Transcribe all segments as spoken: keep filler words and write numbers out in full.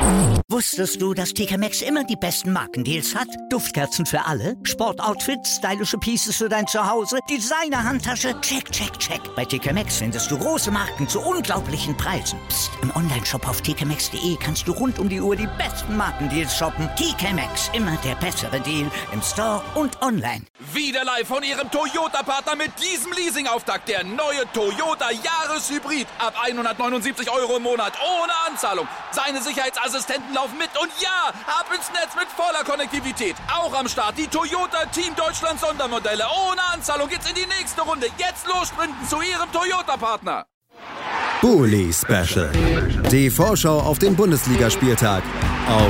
Wusstest du, dass T K Maxx immer die besten Markendeals hat? Duftkerzen für alle, Sportoutfits, stylische Pieces für dein Zuhause, Designer-Handtasche, check, check, check. Bei T K Maxx findest du große Marken zu unglaublichen Preisen. Psst. Im Onlineshop auf t k maxx punkt d e kannst du rund um die Uhr die besten Markendeals shoppen. T K Maxx, immer der bessere Deal im Store und online. Wieder live von Ihrem Toyota-Partner mit diesem Leasing-Auftakt. Der neue Toyota Jahreshybrid. Ab hundertneunundsiebzig Euro im Monat. Ohne Anzahlung. Seine Sicherheitsassistenten laufen mit. Und ja, ab ins Netz mit voller Konnektivität. Auch am Start die Toyota Team Deutschland Sondermodelle. Ohne Anzahlung geht's in die nächste Runde. Jetzt los sprinten zu Ihrem Toyota-Partner. Bully Special. Die Vorschau auf den Bundesligaspieltag auf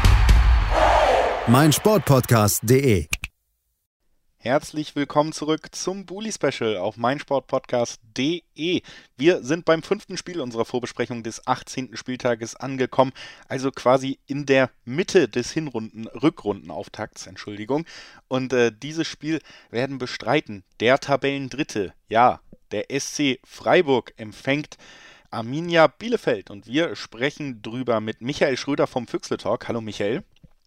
meinsportpodcast punkt de. Herzlich willkommen zurück zum Bully Special auf meinsportpodcast punkt de. Wir sind beim fünften Spiel unserer Vorbesprechung des achtzehnten Spieltages angekommen, also quasi in der Mitte des Hinrunden, Rückrundenauftakts, Entschuldigung. Und äh, dieses Spiel werden bestreiten der Tabellendritte, ja, der S C Freiburg empfängt Arminia Bielefeld. Und wir sprechen drüber mit Michael Schröder vom Füchsle Talk. Hallo Michael.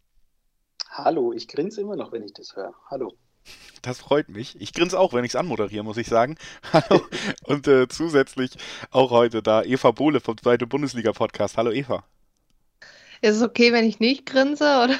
Hallo, ich grinse immer noch, wenn ich das höre. Hallo. Das freut mich. Ich grinse auch, wenn ich es anmoderiere, muss ich sagen. Hallo. Und äh, zusätzlich auch heute da Eva Bohle vom Zweite Bundesliga-Podcast. Hallo Eva. Ist es okay, wenn ich nicht grinse, oder?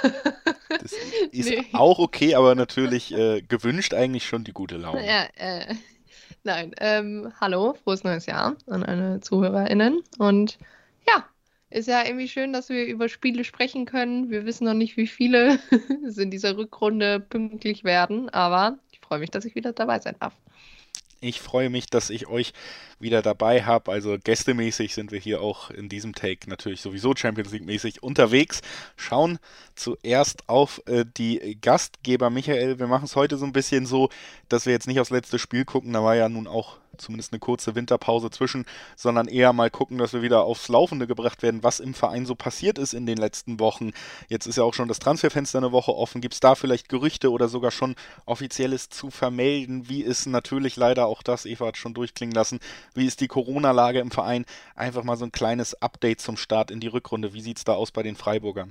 Das ist nee. Auch okay, aber natürlich äh, gewünscht eigentlich schon die gute Laune. Ja, äh, nein, ähm, hallo, frohes neues Jahr an alle ZuhörerInnen. Und ja, ist ja irgendwie schön, dass wir über Spiele sprechen können. Wir wissen noch nicht, wie viele es in dieser Rückrunde pünktlich werden, aber ich freue mich, dass ich wieder dabei sein darf. Ich freue mich, dass ich euch wieder dabei habe. Also gästemäßig sind wir hier auch in diesem Take natürlich sowieso Champions League-mäßig unterwegs. Schauen zuerst auf äh, die Gastgeber. Michael, wir machen es heute so ein bisschen so, dass wir jetzt nicht aufs letzte Spiel gucken. Da war ja nun auch zumindest eine kurze Winterpause zwischen, sondern eher mal gucken, dass wir wieder aufs Laufende gebracht werden, was im Verein so passiert ist in den letzten Wochen. Jetzt ist ja auch schon das Transferfenster eine Woche offen. Gibt es da vielleicht Gerüchte oder sogar schon Offizielles zu vermelden? Wie ist natürlich leider auch das, Eva hat schon durchklingen lassen, wie ist die Corona-Lage im Verein? Einfach mal so ein kleines Update zum Start in die Rückrunde. Wie sieht es da aus bei den Freiburgern?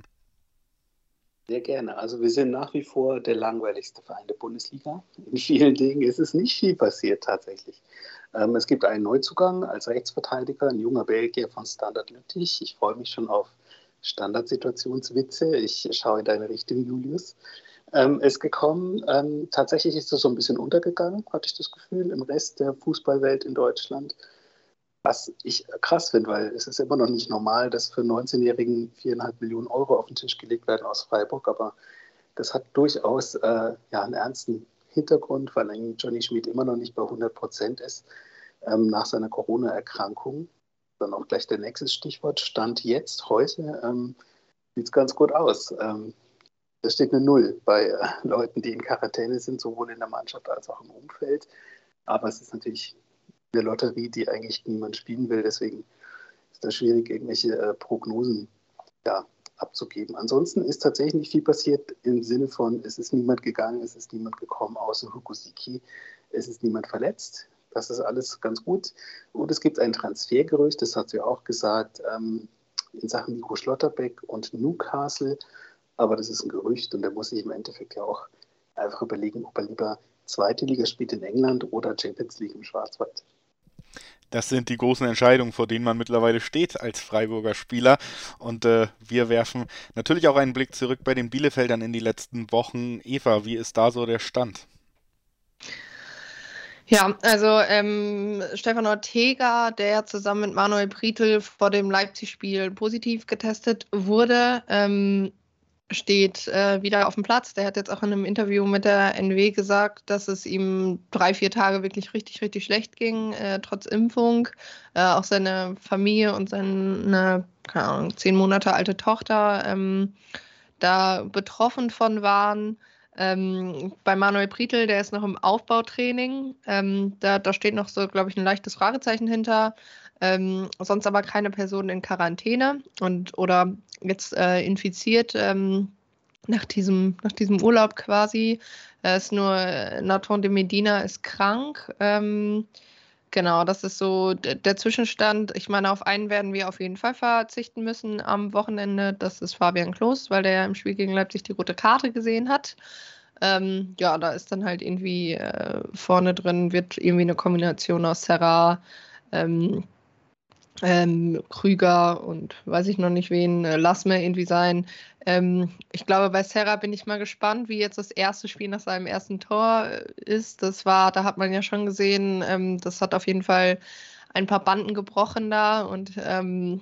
Sehr gerne. Also wir sind nach wie vor der langweiligste Verein der Bundesliga. In vielen Dingen ist es nicht viel passiert tatsächlich. Ähm, es gibt einen Neuzugang als Rechtsverteidiger, ein junger Belgier von Standard Lüttich. Ich freue mich schon auf Standardsituationswitze. Ich schaue in deine Richtung, Julius. Ähm, ist gekommen, ähm, tatsächlich ist das so ein bisschen untergegangen, hatte ich das Gefühl, im Rest der Fußballwelt in Deutschland. Was ich krass finde, weil es ist immer noch nicht normal, dass für einen neunzehnjährigen viereinhalb Millionen Euro auf den Tisch gelegt werden aus Freiburg, aber das hat durchaus äh, ja, einen ernsten Hintergrund, weil eigentlich Johnny Schmid immer noch nicht bei hundert Prozent ist ähm, nach seiner Corona-Erkrankung. Dann auch gleich der nächste Stichwort, Stand jetzt, heute, ähm, sieht es ganz gut aus. Ähm, da steht eine Null bei äh, Leuten, die in Quarantäne sind, sowohl in der Mannschaft als auch im Umfeld. Aber es ist natürlich eine Lotterie, die eigentlich niemand spielen will. Deswegen ist das schwierig, irgendwelche äh, Prognosen ja, abzugeben. Ansonsten ist tatsächlich nicht viel passiert im Sinne von, es ist niemand gegangen, es ist niemand gekommen, außer Hugo Siki. Es ist niemand verletzt. Das ist alles ganz gut. Und es gibt ein Transfergerücht, das hat sie auch gesagt, ähm, in Sachen Nico Schlotterbeck und Newcastle. Aber das ist ein Gerücht und da muss ich im Endeffekt ja auch einfach überlegen, ob er lieber zweite Liga spielt in England oder Champions League im Schwarzwald. Das sind die großen Entscheidungen, vor denen man mittlerweile steht als Freiburger Spieler. Und äh, wir werfen natürlich auch einen Blick zurück bei den Bielefeldern in die letzten Wochen. Eva, wie ist da so der Stand? Ja, also ähm, Stefan Ortega, der zusammen mit Manuel Prietl vor dem Leipzig-Spiel positiv getestet wurde, ähm, steht äh, wieder auf dem Platz. Der hat jetzt auch in einem Interview mit der N W gesagt, dass es ihm drei, vier Tage wirklich richtig, richtig schlecht ging, äh, trotz Impfung. Äh, auch seine Familie und seine, keine Ahnung, zehn Monate alte Tochter ähm, da betroffen von waren. Ähm, bei Manuel Prietl, der ist noch im Aufbautraining. Ähm, da, da steht noch so, glaube ich, ein leichtes Fragezeichen hinter. Ähm, sonst aber keine Person in Quarantäne und oder jetzt äh, infiziert ähm, nach diesem nach diesem Urlaub quasi. Es ist nur Nathan de Medina ist krank. Ähm, Genau, das ist so d- der Zwischenstand. Ich meine, auf einen werden wir auf jeden Fall verzichten müssen am Wochenende. Das ist Fabian Klos, weil der ja im Spiel gegen Leipzig die rote Karte gesehen hat. Ähm, ja, da ist dann halt irgendwie äh, vorne drin, wird irgendwie eine Kombination aus Serra, ähm, ähm, Krüger und weiß ich noch nicht wen, äh, Lassme irgendwie sein. Ähm, ich glaube, bei Serra bin ich mal gespannt, wie jetzt das erste Spiel nach seinem ersten Tor äh, ist. Das war, da hat man ja schon gesehen, ähm, das hat auf jeden Fall ein paar Banden gebrochen da und ähm,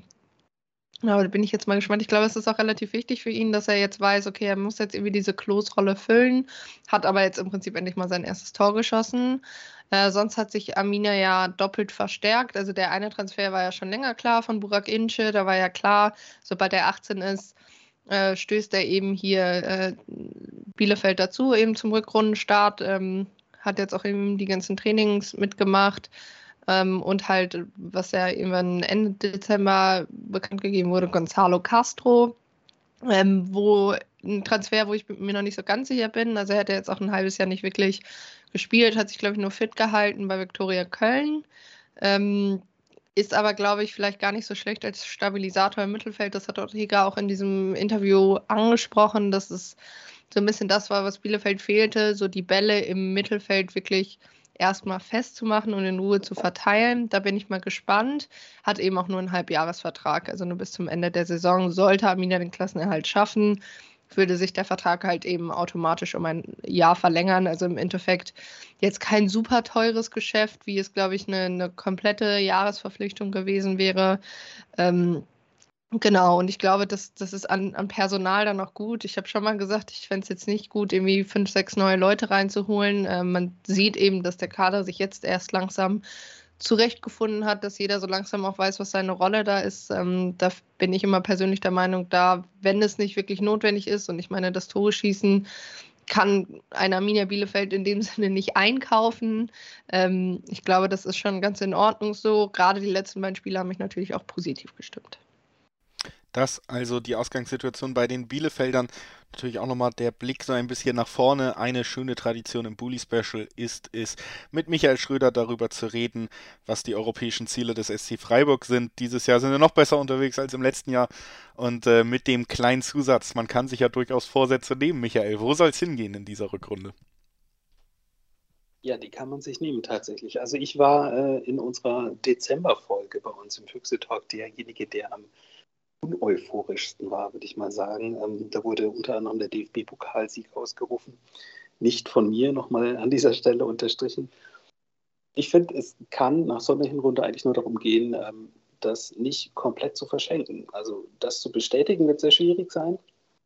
aber da bin ich jetzt mal gespannt. Ich glaube, es ist auch relativ wichtig für ihn, dass er jetzt weiß, okay, er muss jetzt irgendwie diese Klose-Rolle füllen, hat aber jetzt im Prinzip endlich mal sein erstes Tor geschossen. Äh, sonst hat sich Arminia ja doppelt verstärkt. Also der eine Transfer war ja schon länger klar von Burak Ince. Da war ja klar, sobald er achtzehn ist, äh, stößt er eben hier äh, Bielefeld dazu, eben zum Rückrundenstart. Ähm, hat jetzt auch eben die ganzen Trainings mitgemacht. Ähm, und halt, was ja irgendwann Ende Dezember bekannt gegeben wurde, Gonzalo Castro, ähm, wo ein Transfer, wo ich mir noch nicht so ganz sicher bin. Also er hat ja jetzt auch ein halbes Jahr nicht wirklich gespielt, hat sich, glaube ich, nur fit gehalten bei Viktoria Köln. Ähm, ist aber, glaube ich, vielleicht gar nicht so schlecht als Stabilisator im Mittelfeld. Das hat Ortega auch in diesem Interview angesprochen, dass es so ein bisschen das war, was Bielefeld fehlte, so die Bälle im Mittelfeld wirklich erstmal festzumachen und in Ruhe zu verteilen. Da bin ich mal gespannt. Hat eben auch nur einen Halbjahresvertrag, also nur bis zum Ende der Saison. Sollte Arminia den Klassenerhalt schaffen, würde sich der Vertrag halt eben automatisch um ein Jahr verlängern. Also im Endeffekt jetzt kein super teures Geschäft, wie es, glaube ich, eine, eine komplette Jahresverpflichtung gewesen wäre. Ähm, Genau, und ich glaube, das, das ist an, an Personal dann auch gut. Ich habe schon mal gesagt, ich fände es jetzt nicht gut, irgendwie fünf, sechs neue Leute reinzuholen. Ähm, man sieht eben, dass der Kader sich jetzt erst langsam zurechtgefunden hat, dass jeder so langsam auch weiß, was seine Rolle da ist. Ähm, da bin ich immer persönlich der Meinung, da, wenn es nicht wirklich notwendig ist, und ich meine, das Tore schießen kann ein Arminia Bielefeld in dem Sinne nicht einkaufen. Ähm, ich glaube, das ist schon ganz in Ordnung so. Gerade die letzten beiden Spiele haben mich natürlich auch positiv gestimmt. Das also die Ausgangssituation bei den Bielefeldern. Natürlich auch nochmal der Blick so ein bisschen nach vorne. Eine schöne Tradition im Bully-Special ist es, mit Michael Schröder darüber zu reden, was die europäischen Ziele des S C Freiburg sind. Dieses Jahr sind wir noch besser unterwegs als im letzten Jahr. Und äh, mit dem kleinen Zusatz, man kann sich ja durchaus Vorsätze nehmen, Michael. Wo soll es hingehen in dieser Rückrunde? Ja, die kann man sich nehmen tatsächlich. Also ich war äh, in unserer Dezember-Folge bei uns im Füchse-Talk derjenige, der am uneuphorischsten war, würde ich mal sagen. Ähm, da wurde unter anderem der D F B-Pokalsieg ausgerufen. Nicht von mir, nochmal an dieser Stelle unterstrichen. Ich finde, es kann nach so einer Hinrunde eigentlich nur darum gehen, ähm, das nicht komplett zu verschenken. Also das zu bestätigen wird sehr schwierig sein.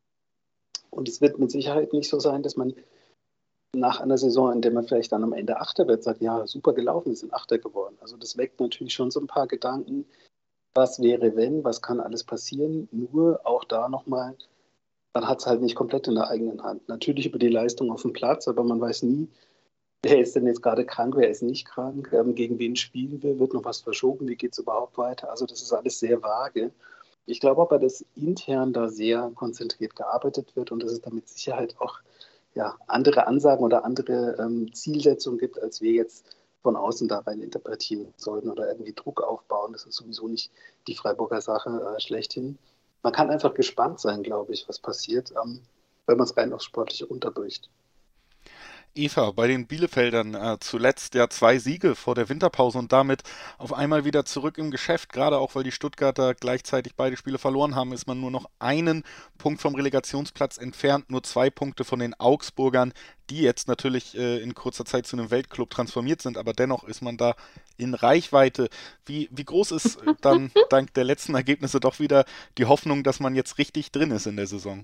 Und es wird mit Sicherheit nicht so sein, dass man nach einer Saison, in der man vielleicht dann am Ende Achter wird, sagt, ja, super gelaufen, wir sind Achter geworden. Also das weckt natürlich schon so ein paar Gedanken. Was wäre, wenn, was kann alles passieren? Nur auch da nochmal, man hat es halt nicht komplett in der eigenen Hand. Natürlich über die Leistung auf dem Platz, aber man weiß nie, wer ist denn jetzt gerade krank, wer ist nicht krank, ähm, gegen wen spielen wir, wird noch was verschoben, wie geht es überhaupt weiter? Also das ist alles sehr vage. Ich glaube aber, dass intern da sehr konzentriert gearbeitet wird und dass es da mit Sicherheit auch ja, andere Ansagen oder andere ähm, Zielsetzungen gibt, als wir jetzt von außen da rein interpretieren sollten oder irgendwie Druck aufbauen. Das ist sowieso nicht die Freiburger Sache äh, schlechthin. Man kann einfach gespannt sein, glaube ich, was passiert, ähm, wenn man es rein aufs Sportliche runterbricht. Eva, bei den Bielefeldern äh, zuletzt ja zwei Siege vor der Winterpause und damit auf einmal wieder zurück im Geschäft. Gerade auch, weil die Stuttgarter gleichzeitig beide Spiele verloren haben, ist man nur noch einen Punkt vom Relegationsplatz entfernt, nur zwei Punkte von den Augsburgern, die jetzt natürlich äh, in kurzer Zeit zu einem Weltclub transformiert sind, aber dennoch ist man da in Reichweite. Wie, wie groß ist dann dank der letzten Ergebnisse doch wieder die Hoffnung, dass man jetzt richtig drin ist in der Saison?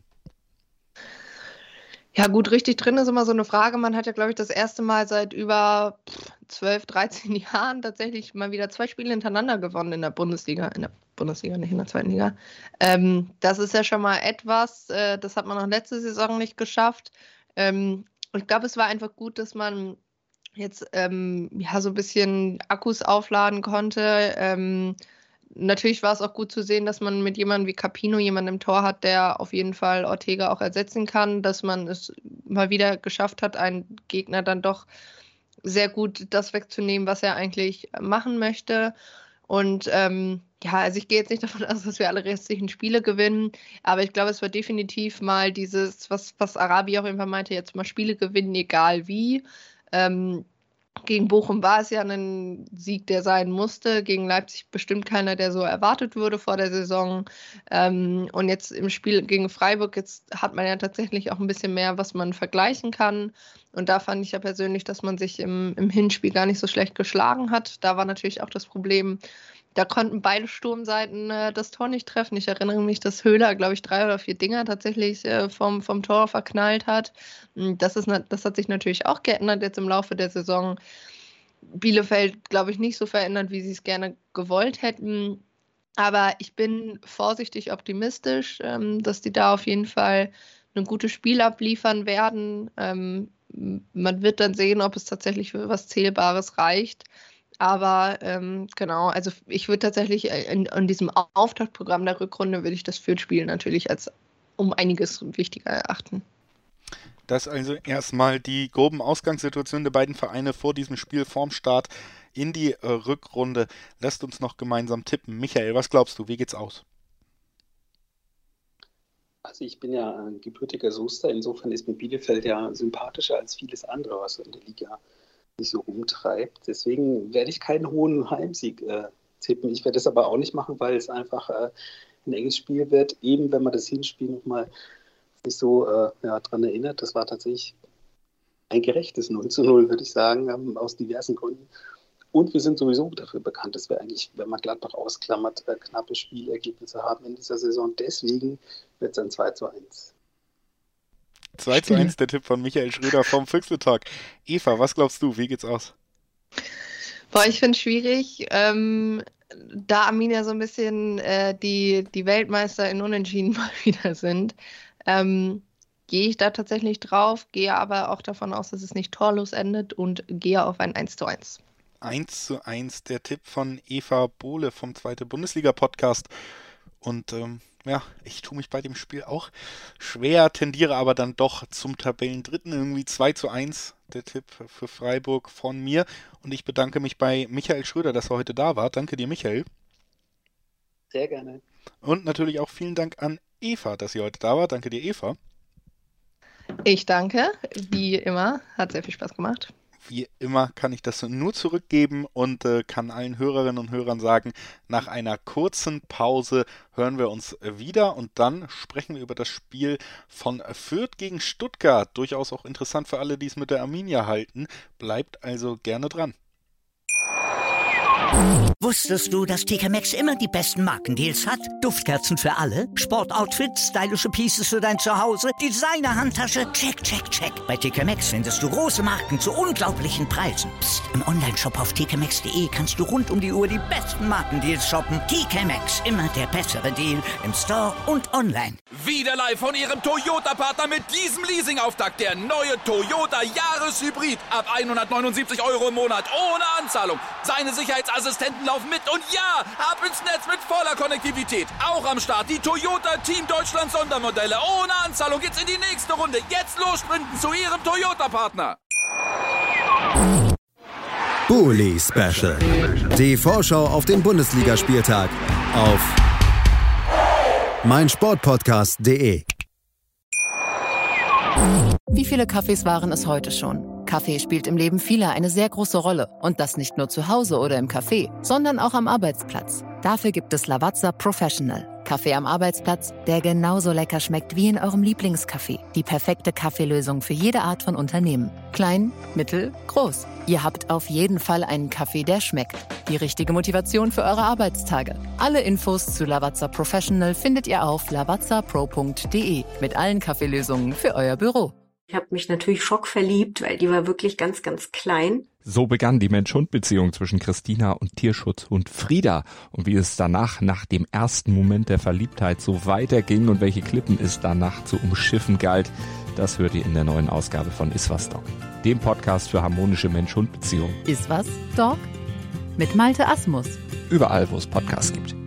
Ja gut, richtig drin ist immer so eine Frage. Man hat ja, glaube ich, das erste Mal seit über zwölf, dreizehn Jahren tatsächlich mal wieder zwei Spiele hintereinander gewonnen in der Bundesliga. In der Bundesliga, nicht in der zweiten Liga. Ähm, das ist ja schon mal etwas, äh, das hat man auch letzte Saison nicht geschafft. Ähm, ich glaube, es war einfach gut, dass man jetzt ähm, ja so ein bisschen Akkus aufladen konnte. Ähm, Natürlich war es auch gut zu sehen, dass man mit jemandem wie Capino jemanden im Tor hat, der auf jeden Fall Ortega auch ersetzen kann, dass man es mal wieder geschafft hat, einen Gegner dann doch sehr gut das wegzunehmen, was er eigentlich machen möchte. Und ähm, ja, also ich gehe jetzt nicht davon aus, dass wir alle restlichen Spiele gewinnen, aber ich glaube, es wird definitiv mal dieses, was, was Arabi auch irgendwann meinte, jetzt mal Spiele gewinnen, egal wie. Ähm, gegen Bochum war es ja ein Sieg, der sein musste. Gegen Leipzig bestimmt keiner, der so erwartet wurde vor der Saison. Ähm, und jetzt im Spiel gegen Freiburg, jetzt hat man ja tatsächlich auch ein bisschen mehr, was man vergleichen kann. Und da fand ich ja persönlich, dass man sich im, im Hinspiel gar nicht so schlecht geschlagen hat. Da war natürlich auch das Problem, da konnten beide Sturmseiten äh, das Tor nicht treffen. Ich erinnere mich, dass Höhler, glaube ich, drei oder vier Dinger tatsächlich äh, vom, vom Tor verknallt hat. Das, ist, das hat sich natürlich auch geändert jetzt im Laufe der Saison. Bielefeld, glaube ich, nicht so verändert, wie sie es gerne gewollt hätten. Aber ich bin vorsichtig optimistisch, ähm, dass die da auf jeden Fall ein gutes Spiel abliefern werden. Ähm, man wird dann sehen, ob es tatsächlich für was Zählbares reicht. Aber ähm, genau, also ich würde tatsächlich in, in diesem Auftaktprogramm der Rückrunde würde ich das Fürth-Spiel natürlich als um einiges wichtiger erachten. Das also erstmal die groben Ausgangssituationen der beiden Vereine vor diesem Spiel, vorm Start in die äh, Rückrunde. Lasst uns noch gemeinsam tippen. Michael, was glaubst du, wie geht's aus? Also ich bin ja ein gebürtiger Soester, insofern ist mir Bielefeld ja sympathischer als vieles andere, was in der Liga sich so rumtreibt. Deswegen werde ich keinen hohen Heimsieg äh, tippen. Ich werde es aber auch nicht machen, weil es einfach äh, ein enges Spiel wird. Eben wenn man das Hinspiel nochmal sich so äh, ja, daran erinnert, das war tatsächlich ein gerechtes null zu null, würde ich sagen, ähm, aus diversen Gründen. Und wir sind sowieso dafür bekannt, dass wir eigentlich, wenn man Gladbach ausklammert, äh, knappe Spielergebnisse haben in dieser Saison. Deswegen wird es ein zwei zu eins. zwei zu eins, der Tipp von Michael Schröder vom Füchseltalk. Eva, was glaubst du, wie geht's aus? Boah, ich finde es schwierig. Ähm, da Arminia so ein bisschen äh, die, die Weltmeister in Unentschieden mal wieder sind, ähm, gehe ich da tatsächlich drauf, gehe aber auch davon aus, dass es nicht torlos endet und gehe auf ein eins zu eins. eins zu eins, der Tipp von Eva Bohle vom Zweite Bundesliga-Podcast. Und ähm, ja, ich tue mich bei dem Spiel auch schwer, tendiere aber dann doch zum Tabellendritten. Irgendwie zwei zu eins, der Tipp für Freiburg von mir. Und ich bedanke mich bei Michael Schröder, dass er heute da war. Danke dir, Michael. Sehr gerne. Und natürlich auch vielen Dank an Eva, dass sie heute da war. Danke dir, Eva. Ich danke, wie immer. Hat sehr viel Spaß gemacht. Wie immer kann ich das nur zurückgeben und äh, kann allen Hörerinnen und Hörern sagen, nach einer kurzen Pause hören wir uns wieder und dann sprechen wir über das Spiel von Fürth gegen Stuttgart. Durchaus auch interessant für alle, die es mit der Arminia halten. Bleibt also gerne dran. Wusstest du, dass T K Maxx immer die besten Markendeals hat? Duftkerzen für alle, Sportoutfits, stylische Pieces für dein Zuhause, Designer-Handtasche, check, check, check. Bei T K Maxx findest du große Marken zu unglaublichen Preisen. Psst. Im Onlineshop auf t k maxx punkt d e kannst du rund um die Uhr die besten Markendeals shoppen. T K Maxx, immer der bessere Deal im Store und online. Wieder live von ihrem Toyota-Partner mit diesem Leasing-Auftakt. Der neue Toyota Jahreshybrid. Ab hundertneunundsiebzig Euro im Monat ohne Anzahlung. Seine Sicherheitsassistenten laufen mit und ja, ab ins Netz mit voller Konnektivität. Auch am Start die Toyota Team Deutschland Sondermodelle. Ohne Anzahlung geht's in die nächste Runde. Jetzt los sprinten zu ihrem Toyota-Partner. Bully Special. Die Vorschau auf den Bundesligaspieltag auf meinsportpodcast punkt de. Wie viele Kaffees waren es heute schon? Kaffee spielt im Leben vieler eine sehr große Rolle. Und das nicht nur zu Hause oder im Café, sondern auch am Arbeitsplatz. Dafür gibt es Lavazza Professional. Kaffee am Arbeitsplatz, der genauso lecker schmeckt wie in eurem Lieblingscafé. Die perfekte Kaffeelösung für jede Art von Unternehmen. Klein, mittel, groß. Ihr habt auf jeden Fall einen Kaffee, der schmeckt. Die richtige Motivation für eure Arbeitstage. Alle Infos zu Lavazza Professional findet ihr auf lavazza pro punkt de mit allen Kaffeelösungen für euer Büro. Ich habe mich natürlich schockverliebt, weil die war wirklich ganz, ganz klein. So begann die Mensch-Hund-Beziehung zwischen Christina und Tierschutzhund Frieda. Und wie es danach, nach dem ersten Moment der Verliebtheit, so weiterging und welche Klippen es danach zu umschiffen galt, das hört ihr in der neuen Ausgabe von Iswas Dog, dem Podcast für harmonische Mensch-Hund-Beziehungen. Iswas Dog? Mit Malte Asmus. Überall, wo es Podcasts gibt.